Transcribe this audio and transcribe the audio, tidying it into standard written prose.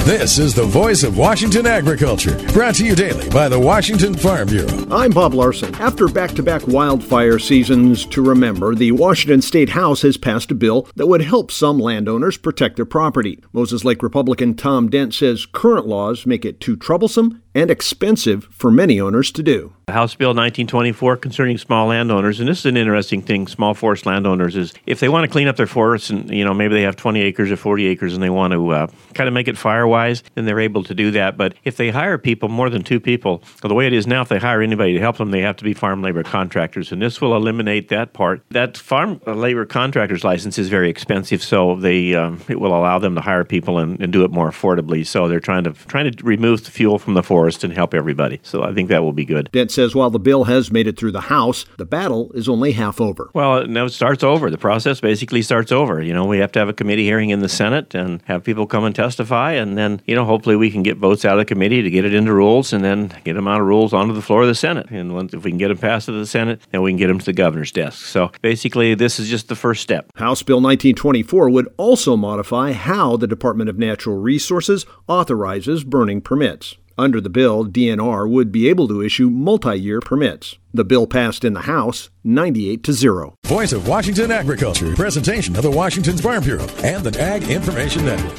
This is the voice of Washington agriculture, brought to you daily by the Washington Farm Bureau. I'm Bob Larson. After back-to-back wildfire seasons to remember, the Washington State House has passed a bill that would help some landowners protect their property. Moses Lake Republican Tom Dent says current laws make it too troublesome and expensive for many owners to do. House Bill 1924 concerning small landowners, and this is an interesting thing, small forest landowners, is if they want to clean up their forests and, maybe they have 20 acres or 40 acres and they want to kind of make it fire-wise, then they're able to do that. But if they hire people, more than two people, the way it is now, if they hire anybody to help them, they have to be farm labor contractors, and this will eliminate that part. That farm labor contractor's license is very expensive, so it will allow them to hire people and do it more affordably. So they're trying to remove the fuel from the forest and help everybody. So I think that will be good. Dent says while the bill has made it through the House, the battle is only half over. Well, now it starts over. The process basically starts over. We have to have a committee hearing in the Senate and have people come and testify, and then, hopefully we can get votes out of the committee to get it into rules and then get them out of rules onto the floor of the Senate. And if we can get them passed to the Senate, then we can get them to the governor's desk. So basically, this is just the first step. House Bill 1924 would also modify how the Department of Natural Resources authorizes burning permits. Under the bill, DNR would be able to issue multi-year permits. The bill passed in the House 98-0. Voice of Washington agriculture, presentation of the Washington Farm Bureau and the Ag Information Network.